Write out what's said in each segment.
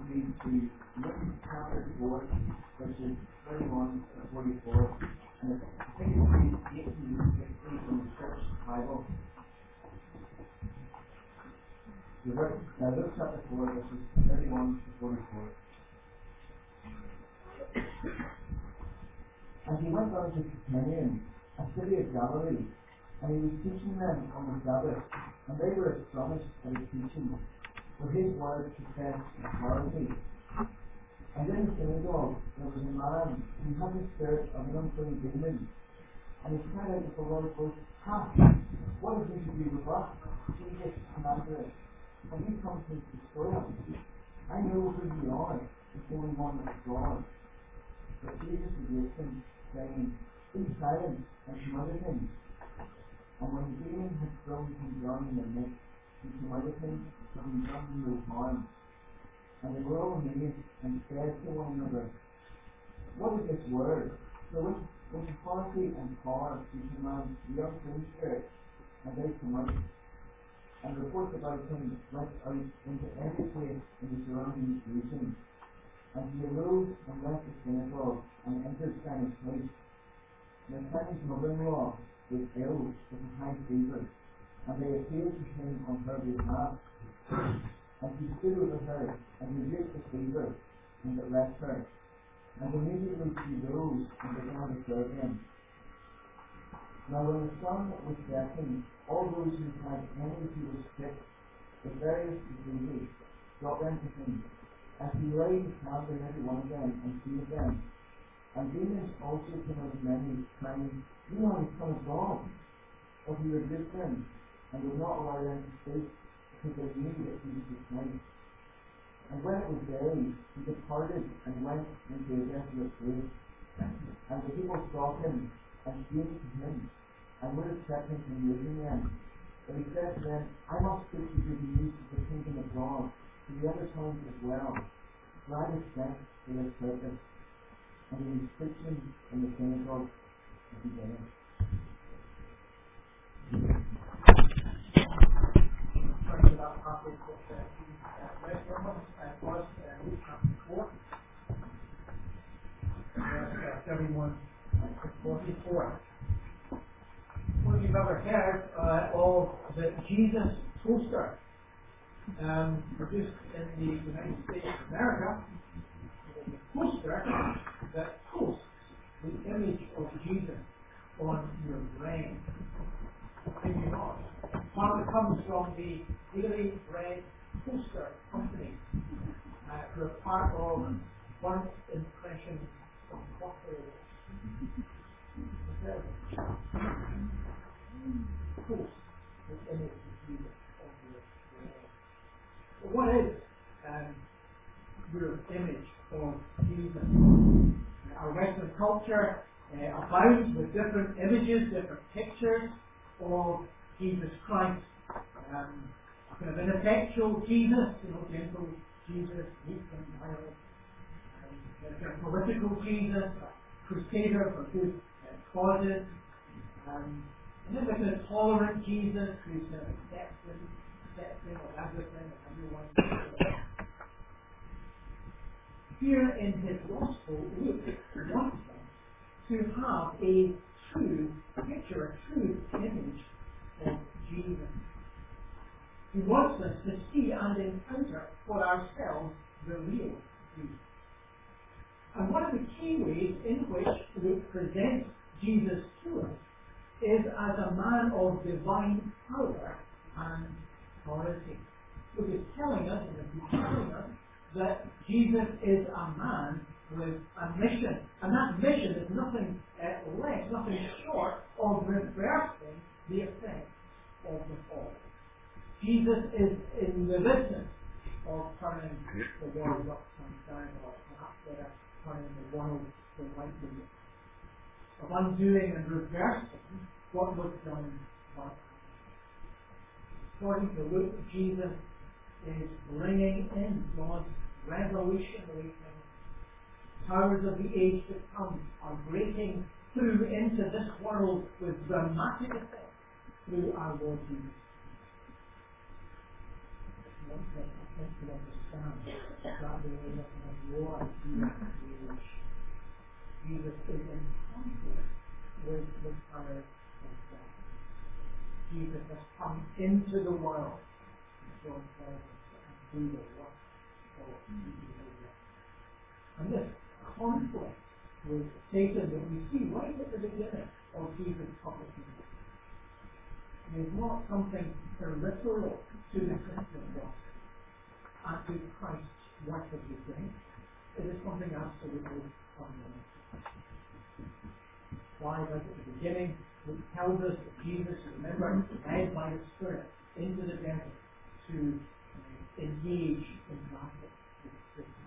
me to look at chapter 4, verses 31 to 44. And I think it's page 1860 from the Church Bible. Luke chapter 4, verses 31 to 44. And he went on to Capernaum, a city of Galilee, and he was teaching them on the Sabbath, and they were astonished at his teaching, for his word possessed authority. And in the synagogue there was a man who had the spirit of an unclean demon, and he cried out with a loud voice, "Ha! What have you to do with us, Jesus of Nazareth? Have you come to destroy us? I know who you are, the Holy One of God." But Jesus rebuked him, saying, "Be silent," and commanded him. And when the demon had thrown him down in the midst, he commanded him, having done him no harm. And they were all amazed, and said to one another, "What is this word? For with authority and power he commands the unclean spirit, and they come out." And reports about him went out into every place in the surrounding region. And he arose and left the synagogue, and entered Simon's house. Now Simon's mother-in-law was ill with a high fever, and they appealed to him on her behalf. And he stood over her, and rebuked the fever, and it left her. And immediately she rose and began to serve him. Now when the sun was setting, all those who had any who were sick with various diseases brought them to him. And he laid his hands on every one of them, and healed them. And demons also came out of many, crying, "You are the Son of God." But he rebuked them, and would not allow them to speak, because they knew that he was the Christ. And when it was day, he departed and went into a desolate place. And the people sought him, and came to him, and would have kept him from leaving them. But he said to them, "I must speak the good news of the kingdom of God to the other towns as well, for I was sent for this purpose." And he was preaching in the synagogue of Judea. Turning to that passage that read from us, was Luke chapter 4, verse 31 to 44. Well, you've ever heard of the Jesus poster produced in the United States of America? The poster that posts the image of Jesus on your brain. In your heart. One that comes from the Daily Bread Poster Company, who are part of One Impression Incorporated. Post the image of Jesus on your brain. But what is your image of Jesus? Our Western culture abounds with different images, different pictures of Jesus Christ. A kind of ineffectual Jesus, gentle Jesus, meek and mild. A kind of political Jesus, a crusader for good causes. And then there's a tolerant Jesus who's accepting of everything and everyone. Here in his gospel, Luke wants us to have a true picture, a true image of Jesus. He wants us to see and encounter for ourselves the real Jesus. And one of the key ways in which Luke presents Jesus to us is as a man of divine power and authority. Luke is telling us, that Jesus is a man with a mission. And that mission is nothing less, nothing short of reversing the effects of the fall. Jesus is in the business of turning the world upside down, or perhaps better, turning the world the right way, of undoing and reversing what was done by us. According to Luke, Jesus is bringing in God's revolutionary things. Powers of the age to come are breaking through into this world with dramatic effect through our Lord Jesus. that I think to understand that way of looking at your idea of creation. Jesus is in conflict with the power of God. Jesus has come into the world, John tells us, and do the work of evil. And this conflict with Satan that we see right at the beginning of Jesus' public ministry is not something peripheral to the Christian gospel and to Christ's work of redeeming. It is something absolutely fundamental. Why, right at the beginning, it tells us that Jesus, remember, led by the Spirit into the desert to engage in battle with Satan.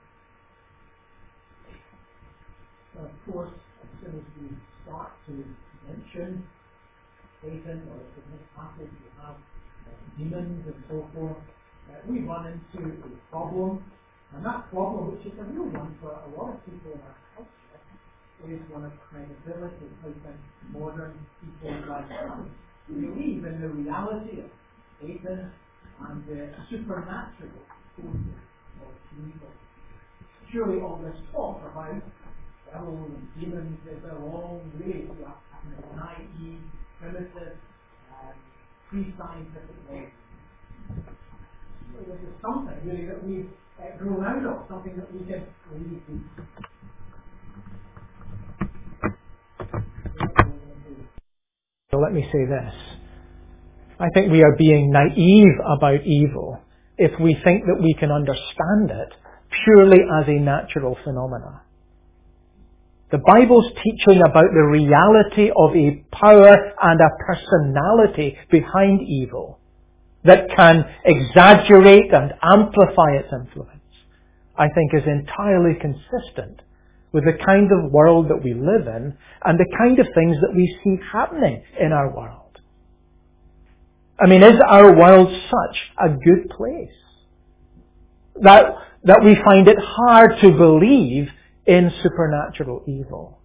Of course, as soon as we start to mention Satan, or in this passage we have demons and so forth, we run into a problem, and that problem, which is a real one for a lot of people in our culture, is one of credibility. How can modern people like us believe in the reality of Satan and the supernatural forces of evil? Surely all this talk about devils and demons is all really to a naive, primitive, pre-scientific way. This is something really that we've grown out of, something that we can believe in. So let me say this. I think we are being naive about evil if we think that we can understand it purely as a natural phenomenon. The Bible's teaching about the reality of a power and a personality behind evil that can exaggerate and amplify its influence, I think is entirely consistent with the kind of world that we live in and the kind of things that we see happening in our world. I mean, is our world such a good place that we find it hard to believe in supernatural evil?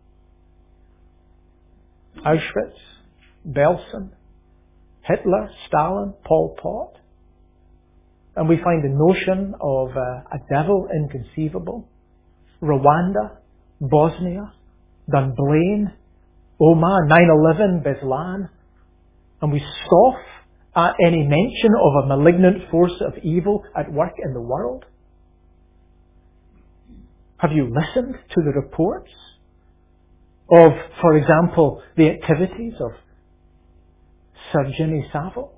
Auschwitz, Belsen, Hitler, Stalin, Pol Pot. And we find the notion of a devil inconceivable. Rwanda, Bosnia, Dunblane, Omagh, 9/11, Beslan. And we scoff at any mention of a malignant force of evil at work in the world. Have you listened to the reports of, for example, the activities of Sir Jimmy Savile?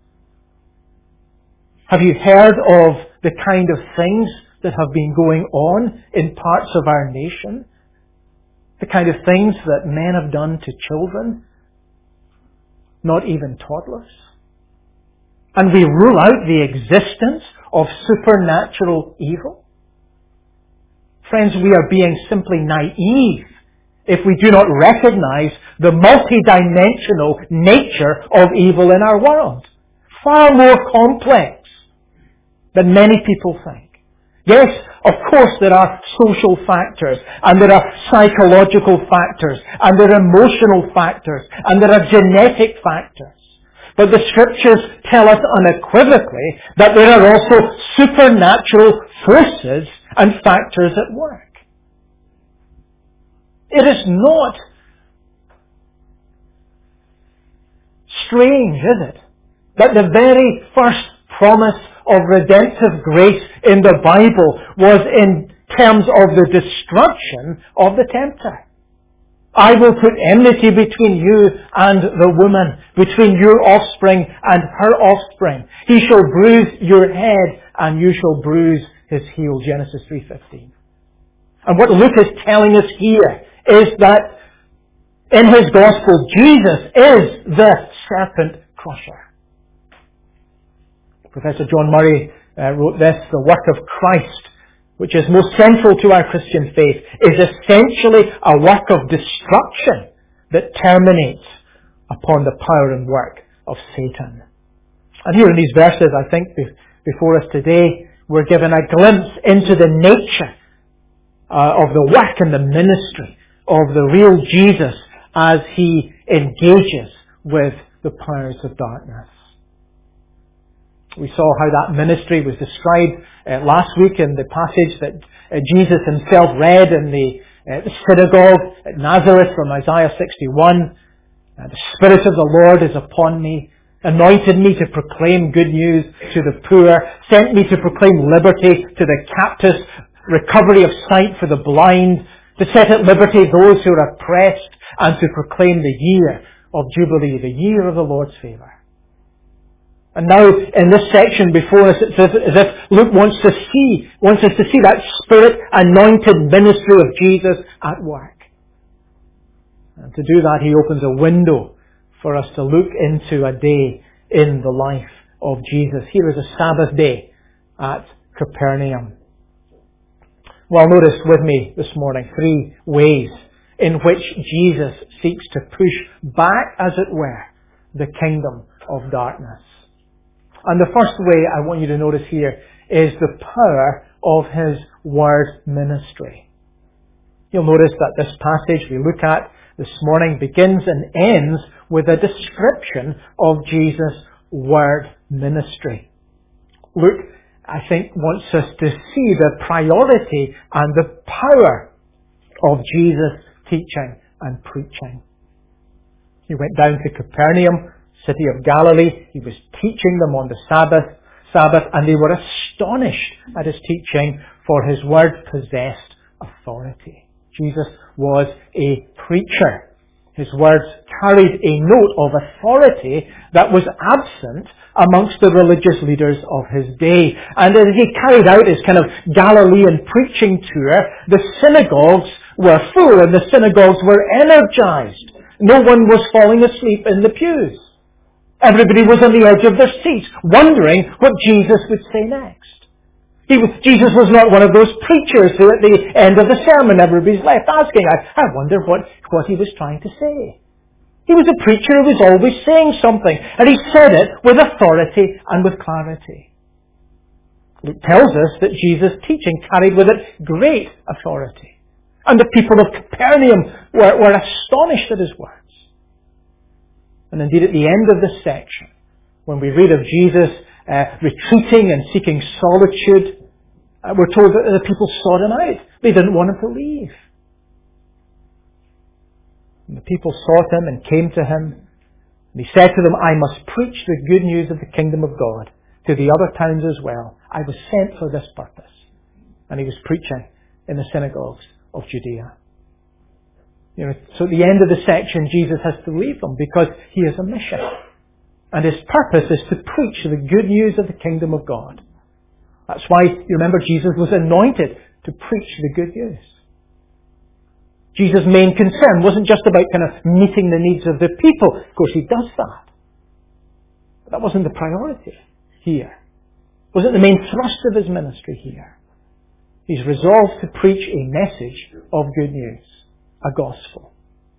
Have you heard of the kind of things that have been going on in parts of our nation? The kind of things that men have done to children, not even toddlers? And we rule out the existence of supernatural evil? Friends, we are being simply naive if we do not recognize the multidimensional nature of evil in our world. Far more complex than many people think. Yes, of course there are social factors, and there are psychological factors, and there are emotional factors, and there are genetic factors. But the Scriptures tell us unequivocally that there are also supernatural forces and factors at work. It is not strange, is it, that the very first promise of redemptive grace in the Bible was in terms of the destruction of the tempter. I will put enmity between you and the woman, between your offspring and her offspring. He shall bruise your head, and you shall bruise his heel. Genesis 3:15. And what Luke is telling us here is that in his gospel, Jesus is the serpent crusher. Professor John Murray wrote this: the work of Christ, which is most central to our Christian faith, is essentially a work of destruction that terminates upon the power and work of Satan. And here in these verses, I think, before us today, we're given a glimpse into the nature of the work and the ministry of the real Jesus as he engages with the powers of darkness. We saw how that ministry was described last week in the passage that Jesus himself read in the synagogue at Nazareth from Isaiah 61. The Spirit of the Lord is upon me, anointed me to proclaim good news to the poor, sent me to proclaim liberty to the captives, recovery of sight for the blind, to set at liberty those who are oppressed, and to proclaim the year of Jubilee, the year of the Lord's favour. And now, in this section before us, it's as if Luke wants us to see that Spirit-anointed ministry of Jesus at work. And to do that, he opens a window for us to look into a day in the life of Jesus. Here is a Sabbath day at Capernaum. Well, notice with me this morning 3 ways in which Jesus seeks to push back, as it were, the kingdom of darkness. And the first way I want you to notice here is the power of his word ministry. You'll notice that this passage we look at this morning begins and ends with a description of Jesus' word ministry. Luke, I think, wants us to see the priority and the power of Jesus' teaching and preaching. He went down to Capernaum, city of Galilee. He was teaching them on the Sabbath, and they were astonished at his teaching, for his word possessed authority. Jesus was a preacher. His words carried a note of authority that was absent amongst the religious leaders of his day. And as he carried out his kind of Galilean preaching tour, the synagogues were full and the synagogues were energized. No one was falling asleep in the pews. Everybody was on the edge of their seats, wondering what Jesus would say next. Jesus was not one of those preachers who at the end of the sermon everybody's left asking, I wonder what he was trying to say. He was a preacher who was always saying something, and he said it with authority and with clarity. It tells us that Jesus' teaching carried with it great authority. And the people of Capernaum were astonished at his words. And indeed, at the end of this section, when we read of Jesus retreating and seeking solitude, we're told that the people sought him out. They didn't want him to leave. And the people sought him and came to him. And he said to them, I must preach the good news of the kingdom of God to the other towns as well. I was sent for this purpose. And he was preaching in the synagogues of Judea. So at the end of the section, Jesus has to leave them because he has a mission. And his purpose is to preach the good news of the kingdom of God. That's why, you remember, Jesus was anointed to preach the good news. Jesus' main concern wasn't just about kind of meeting the needs of the people. Of course, he does that. But that wasn't the priority here. It wasn't the main thrust of his ministry here. He's resolved to preach a message of good news, a gospel.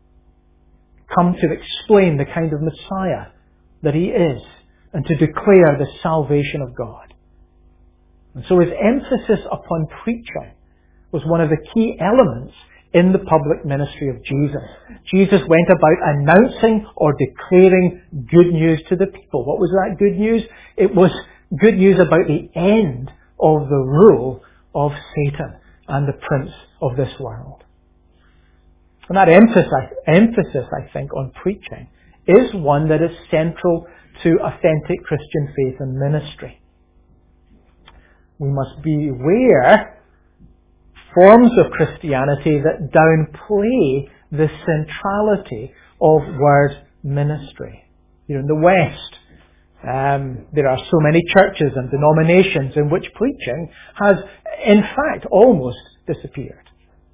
Come to explain the kind of Messiah that he is, and to declare the salvation of God. And so his emphasis upon preaching was one of the key elements in the public ministry of Jesus. Jesus went about announcing or declaring good news to the people. What was that good news? It was good news about the end of the rule of Satan and the prince of this world. And that emphasis, I think, on preaching is one that is central to authentic Christian faith and ministry. We must beware forms of Christianity that downplay the centrality of word ministry. In the West, there are so many churches and denominations in which preaching has, in fact, almost disappeared.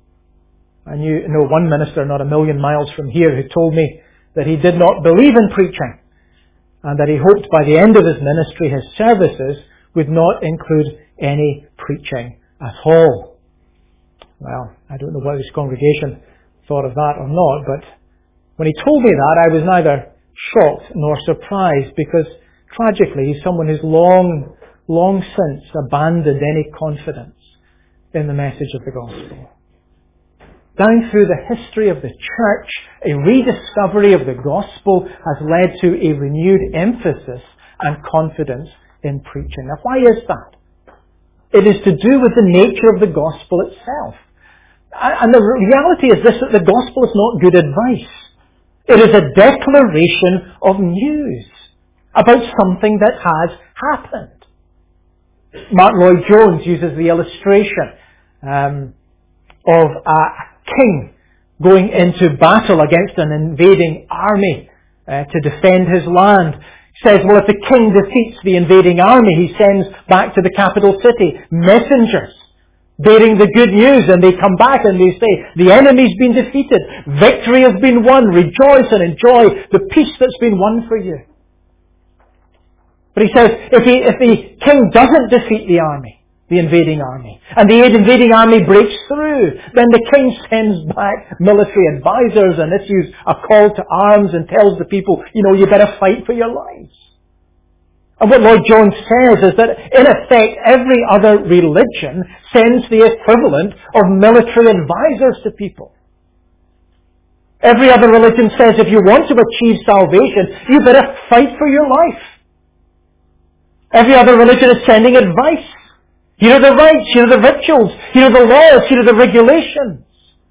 I know one minister not a million miles from here who told me that he did not believe in preaching and that he hoped by the end of his ministry his services would not include any preaching at all. Well, I don't know whether his congregation thought of that or not, but when he told me that, I was neither shocked nor surprised, because tragically he's someone who's long since abandoned any confidence in the message of the gospel. Down through the history of the church, a rediscovery of the gospel has led to a renewed emphasis and confidence in preaching. Now, why is that? It is to do with the nature of the gospel itself. And the reality is this, that the gospel is not good advice. It is a declaration of news about something that has happened. Martin Lloyd-Jones uses the illustration of a king going into battle against an invading army to defend his land. He says, well, if the king defeats the invading army, he sends back to the capital city messengers bearing the good news, and they come back and they say, the enemy's been defeated, victory has been won, rejoice and enjoy the peace that's been won for you. But he says, if the king doesn't defeat the army, the invading army, and the invading army breaks through, then the king sends back military advisors and issues a call to arms and tells the people, you better fight for your lives. And what Lloyd-Jones says is that, in effect, every other religion sends the equivalent of military advisors to people. Every other religion says if you want to achieve salvation, you better fight for your life. Every other religion is sending advice. Here are the rites, here are the rituals, here are the laws, here are the regulations.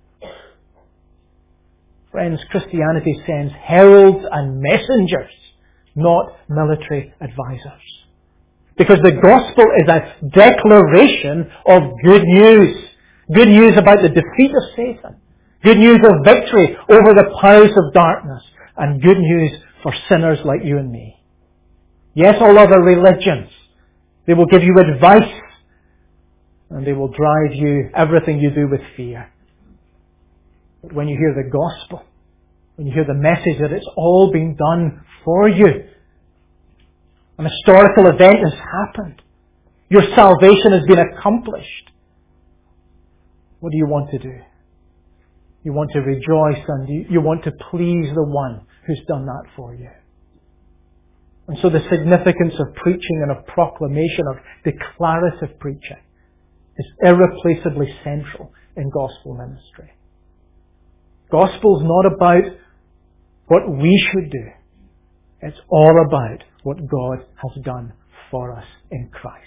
Friends, Christianity sends heralds and messengers, not military advisors. Because the gospel is a declaration of good news. Good news about the defeat of Satan. Good news of victory over the powers of darkness. And good news for sinners like you and me. Yes, all other religions, they will give you advice and they will drive you, everything you do, with fear. But when you hear the gospel, when you hear the message that it's all been done for you, an historical event has happened, your salvation has been accomplished, what do you want to do? You want to rejoice and you want to please the one who's done that for you. And so the significance of preaching and of proclamation, of declarative preaching, is irreplaceably central in gospel ministry. Gospel's not about what we should do. It's all about what God has done for us in Christ.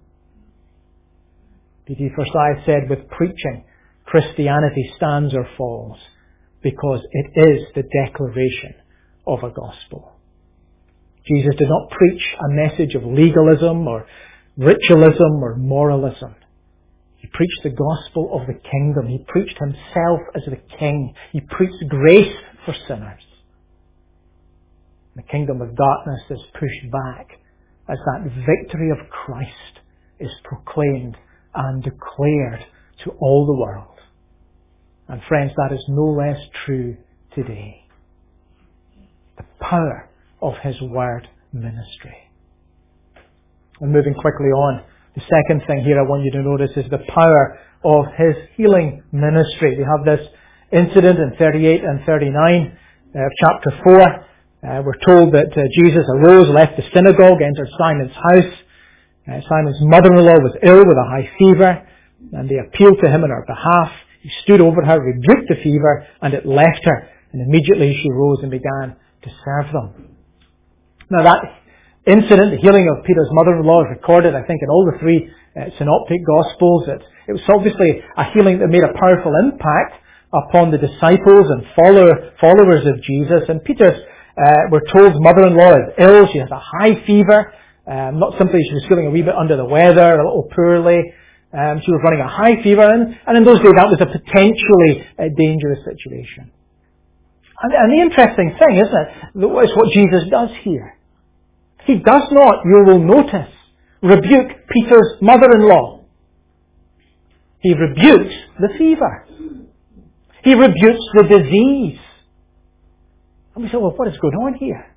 D.T. Forsyth said, with preaching, Christianity stands or falls because it is the declaration of a gospel. Jesus did not preach a message of legalism or ritualism or moralism. He preached the gospel of the kingdom. He preached himself as the king. He preached grace for sinners. The kingdom of darkness is pushed back as that victory of Christ is proclaimed and declared to all the world. And friends, that is no less true today. The power of His Word ministry. And moving quickly on, the second thing here I want you to notice is the power of His healing ministry. We have this incident in 38 and 39 of chapter 4. We're told that Jesus arose, left the synagogue, entered Simon's house. Simon's mother-in-law was ill with a high fever, and they appealed to him on her behalf. He stood over her, rebuked the fever, and it left her. And immediately she rose and began to serve them. Now that incident, the healing of Peter's mother-in-law, is recorded, I think, in all the three synoptic Gospels. It was obviously a healing that made a powerful impact upon the disciples and followers of Jesus. And Peter's, we're told, mother-in-law is ill. She has a high fever. Not simply she was feeling a wee bit under the weather, a little poorly. She was running a high fever, and in those days that was a potentially dangerous situation. And the interesting thing, isn't it, is what Jesus does here. He does not, you will notice, rebuke Peter's mother-in-law. He rebukes the fever. He rebukes the disease. And we say, well, what is going on here?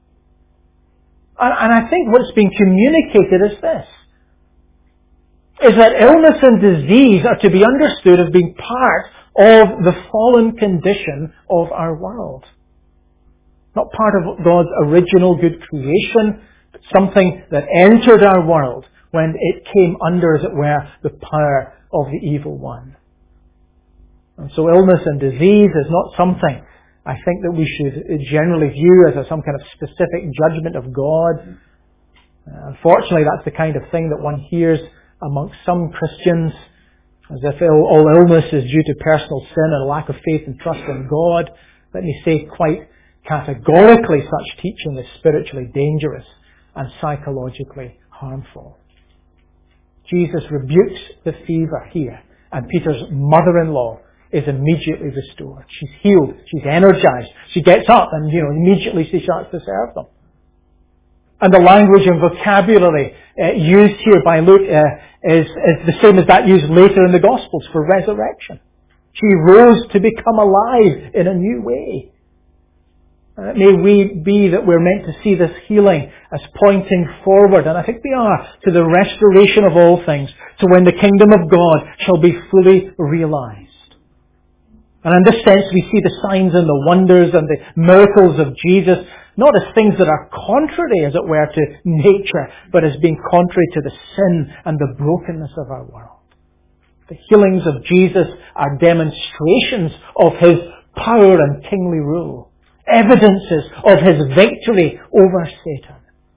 And I think what's being communicated is this, is that illness and disease are to be understood as being part of the fallen condition of our world. Not part of God's original good creation, but something that entered our world when it came under, as it were, the power of the evil one. And so illness and disease is not something I think that we should generally view as some kind of specific judgment of God. Unfortunately, that's the kind of thing that one hears amongst some Christians, as if all illness is due to personal sin and a lack of faith and trust in God. Let me say quite categorically, such teaching is spiritually dangerous and psychologically harmful. Jesus rebukes the fever here, and Peter's mother-in-law is immediately restored. She's healed. She's energized. She gets up and, immediately she starts to serve them. And the language and vocabulary used here by Luke is the same as that used later in the Gospels for resurrection. She rose to become alive in a new way. May we be that we're meant to see this healing as pointing forward, and I think we are, to the restoration of all things, to when the kingdom of God shall be fully realized. And in this sense we see the signs and the wonders and the miracles of Jesus not as things that are contrary, as it were, to nature, but as being contrary to the sin and the brokenness of our world. The healings of Jesus are demonstrations of His power and kingly rule. Evidences of His victory over Satan.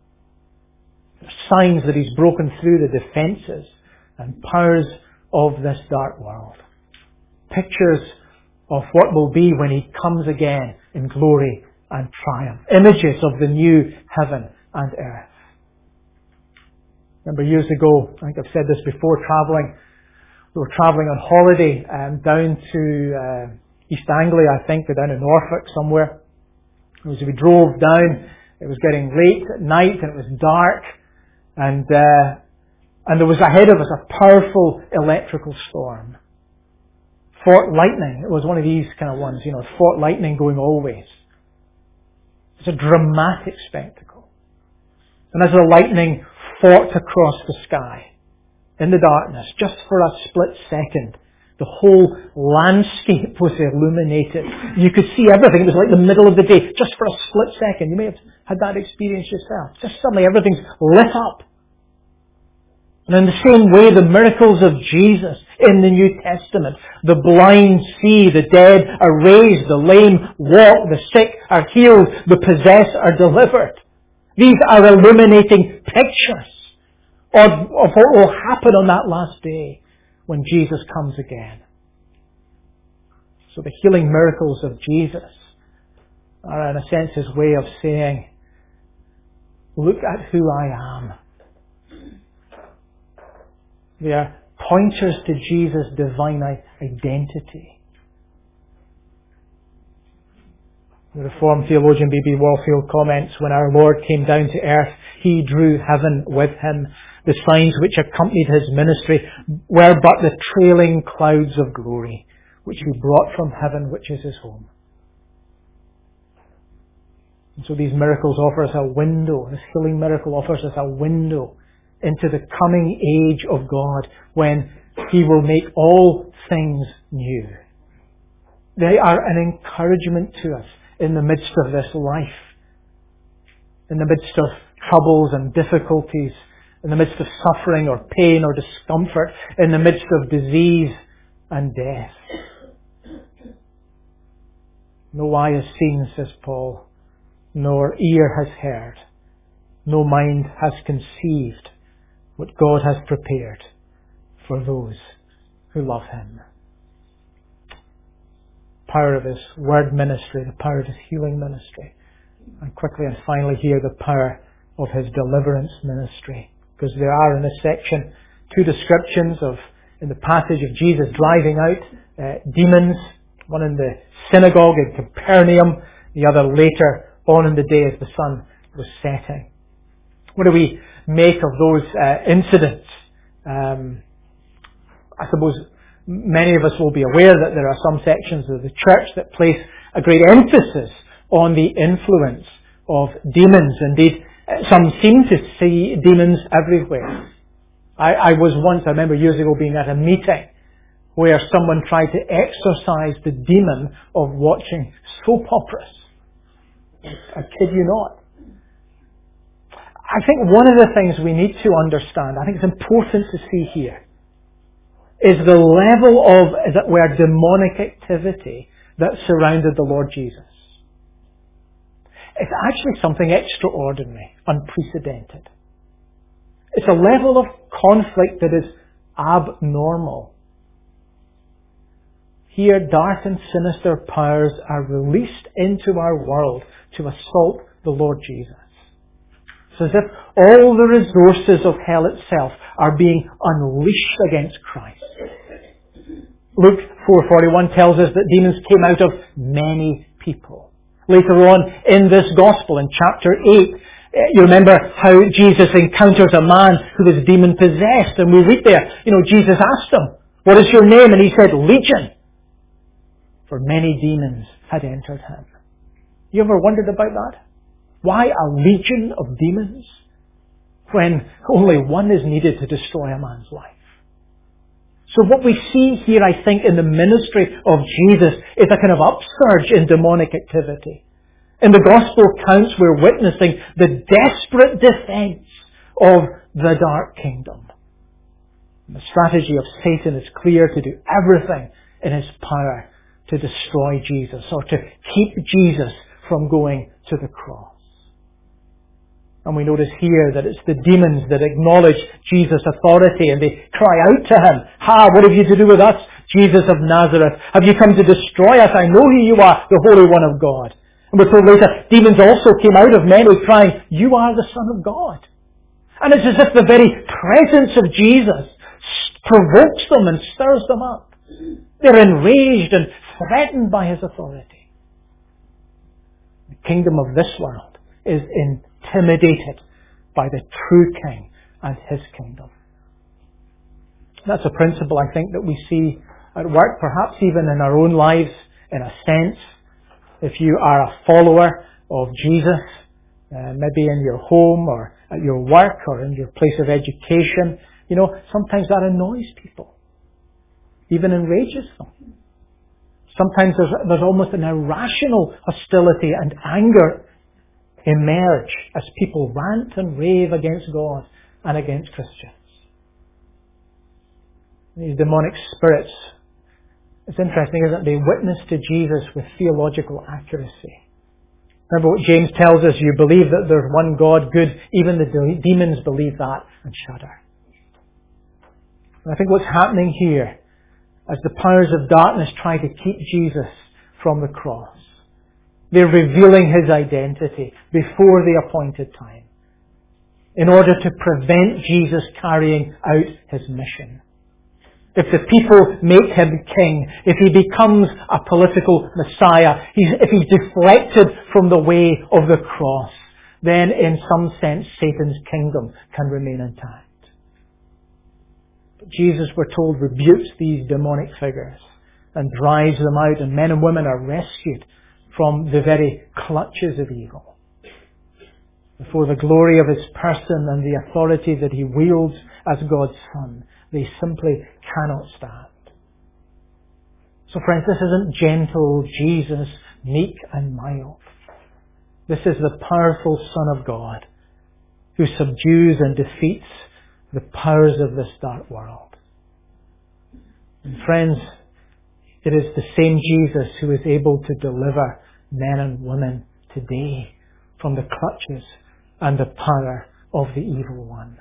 Signs that He's broken through the defences and powers of this dark world. Pictures of what will be when He comes again in glory and triumph. Images of the new heaven and earth. Remember years ago, I think I've said this before, we were travelling on holiday down to East Anglia, I think, or down in Norfolk somewhere. As we drove down, it was getting late at night and it was dark, and there was ahead of us a powerful electrical storm. Fort lightning. It was one of these kind of ones, fort lightning going always. It's a dramatic spectacle. And as the lightning fought across the sky, in the darkness, just for a split second, the whole landscape was illuminated. You could see everything. It was like the middle of the day, just for a split second. You may have had that experience yourself. Just suddenly everything's lit up. And in the same way, the miracles of Jesus in the New Testament, the blind see, the dead are raised, the lame walk, the sick are healed, the possessed are delivered. These are illuminating pictures of what will happen on that last day when Jesus comes again. So the healing miracles of Jesus are in a sense His way of saying, look at who I am. They are pointers to Jesus' divine identity. The Reformed theologian B.B. Warfield comments, when our Lord came down to earth, He drew heaven with Him. The signs which accompanied His ministry were but the trailing clouds of glory, which He brought from heaven, which is His home. And so these miracles offer us a window, this healing miracle offers us a window into the coming age of God, when He will make all things new. They are an encouragement to us in the midst of this life, in the midst of troubles and difficulties, in the midst of suffering or pain or discomfort, in the midst of disease and death. No eye has seen, says Paul, nor ear has heard, no mind has conceived what God has prepared for those who love Him. Power of His word ministry, the power of His healing ministry, and quickly and finally here the power of His deliverance ministry. Because there are in this section two descriptions in the passage of Jesus driving out demons, one in the synagogue in Capernaum, the other later on in the day as the sun was setting. What do we make of those incidents? I suppose many of us will be aware that there are some sections of the church that place a great emphasis on the influence of demons. Indeed, some seem to see demons everywhere. I was once, I remember years ago being at a meeting where someone tried to exorcise the demon of watching soap operas. I kid you not. I think one of the things we need to understand, I think it's important to see here, is the level of, as it were, demonic activity that surrounded the Lord Jesus. It's actually something extraordinary, unprecedented. It's a level of conflict that is abnormal. Here, dark and sinister powers are released into our world to assault the Lord Jesus. It's as if all the resources of hell itself are being unleashed against Christ. Luke 4:41 tells us that demons came out of many people. Later on in this gospel, in chapter 8, you remember how Jesus encounters a man who was demon-possessed. And we read there, Jesus asked him, "What is your name?" And he said, "Legion." For many demons had entered him. You ever wondered about that? Why a legion of demons when only one is needed to destroy a man's life? So what we see here, I think, in the ministry of Jesus is a kind of upsurge in demonic activity. In the Gospel accounts, we're witnessing the desperate defense of the dark kingdom. And the strategy of Satan is clear: to do everything in his power to destroy Jesus, or to keep Jesus from going to the cross. And we notice here that it's the demons that acknowledge Jesus' authority and they cry out to him, "Ha, what have you to do with us, Jesus of Nazareth? Have you come to destroy us? I know who you are, the Holy One of God." And we're told later, demons also came out of many crying, "You are the Son of God." And it's as if the very presence of Jesus provokes them and stirs them up. They're enraged and threatened by his authority. The kingdom of this world is intimidated by the true King and his kingdom. That's a principle, I think, that we see at work, perhaps even in our own lives, in a sense. If you are a follower of Jesus, maybe in your home or at your work or in your place of education, sometimes that annoys people, even enrages them. Sometimes there's almost an irrational hostility and anger emerge as people rant and rave against God and against Christians. These demonic spirits, it's interesting, isn't it? They witness to Jesus with theological accuracy. Remember what James tells us: you believe that there's one God, good. Even the demons believe that and shudder. And I think what's happening here, as the powers of darkness try to keep Jesus from the cross, they're revealing his identity before the appointed time in order to prevent Jesus carrying out his mission. If the people make him king, if he becomes a political messiah, if he's deflected from the way of the cross, then in some sense Satan's kingdom can remain intact. But Jesus, we're told, rebukes these demonic figures and drives them out, and men and women are rescued from the very clutches of evil. Before the glory of his person and the authority that he wields as God's Son, they simply cannot stand. So friends, this isn't gentle Jesus, meek and mild. This is the powerful Son of God who subdues and defeats the powers of this dark world. And friends, it is the same Jesus who is able to deliver men and women today from the clutches and the power of the evil one.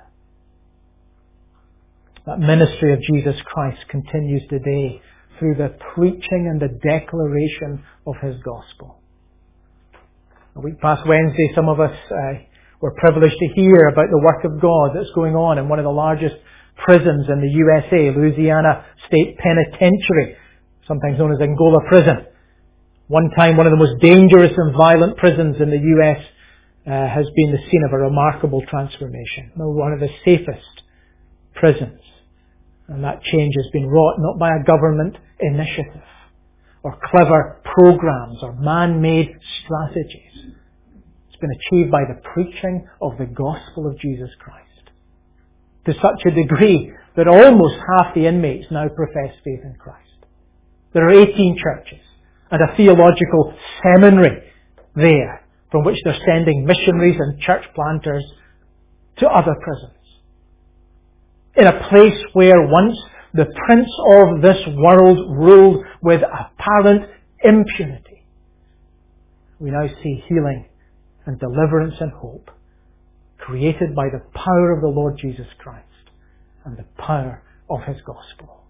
That ministry of Jesus Christ continues today through the preaching and the declaration of his gospel. A week past Wednesday, some of us were privileged to hear about the work of God that's going on in one of the largest prisons in the USA, Louisiana State Penitentiary, sometimes known as Angola Prison. One time, one of the most dangerous and violent prisons in the US has been the scene of a remarkable transformation. One of the safest prisons. And that change has been wrought not by a government initiative or clever programs or man-made strategies. It's been achieved by the preaching of the gospel of Jesus Christ. To such a degree that almost half the inmates now profess faith in Christ. There are 18 churches and a theological seminary there from which they're sending missionaries and church planters to other prisons. In a place where once the prince of this world ruled with apparent impunity, we now see healing and deliverance and hope created by the power of the Lord Jesus Christ and the power of His gospel.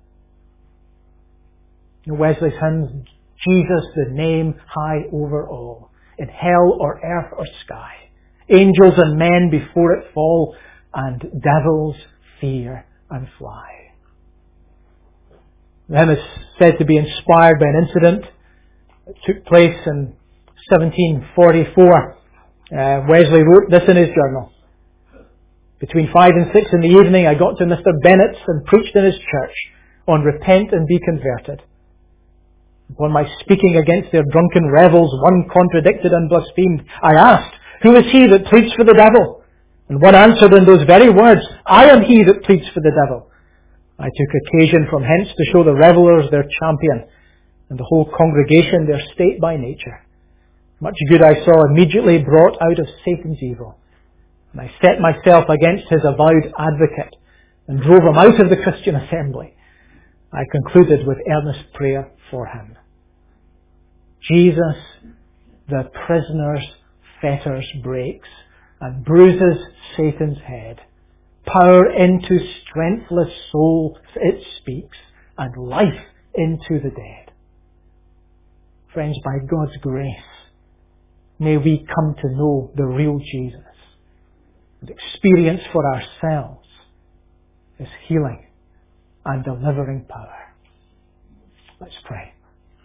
In Wesley's hymns, Jesus the name high over all, in hell or earth or sky, angels and men before it fall, and devils fear and fly. The hymn is said to be inspired by an incident that took place in 1744. Wesley wrote this in his journal. Between 5 and 6 in the evening, I got to Mr. Bennett's and preached in his church on repent and be converted. Upon my speaking against their drunken revels, one contradicted and blasphemed. I asked, who is he that pleads for the devil? And one answered in those very words, I am he that pleads for the devil. I took occasion from hence to show the revellers their champion, and the whole congregation their state by nature. Much good I saw immediately brought out of Satan's evil. And I set myself against his avowed advocate, and drove him out of the Christian assembly. I concluded with earnest prayer for him. Jesus, the prisoner's fetters breaks, and bruises Satan's head. Power into strengthless souls it speaks, and life into the dead. Friends, by God's grace, may we come to know the real Jesus and experience for ourselves His healing and delivering power. Let's pray.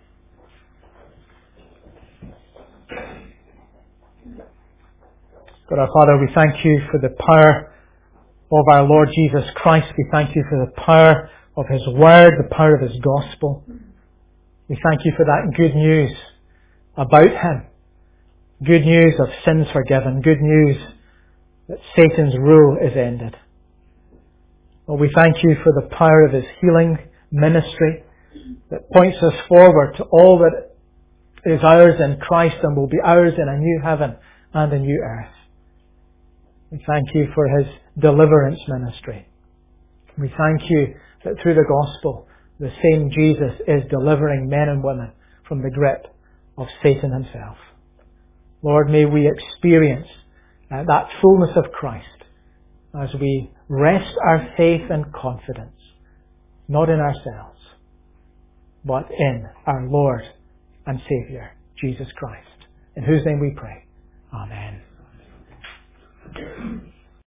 God our Father, we thank You for the power of our Lord Jesus Christ. We thank You for the power of His Word, the power of His gospel. We thank You for that good news about Him. Good news of sins forgiven. Good news that Satan's rule is ended. Lord, we thank You for the power of His healing ministry that points us forward to all that is ours in Christ and will be ours in a new heaven and a new earth. We thank You for His deliverance ministry. We thank You that through the gospel, the same Jesus is delivering men and women from the grip of Satan himself. Lord, may we experience that fullness of Christ as we rest our faith and confidence, not in ourselves, but in our Lord and Saviour, Jesus Christ, in whose name we pray. Amen.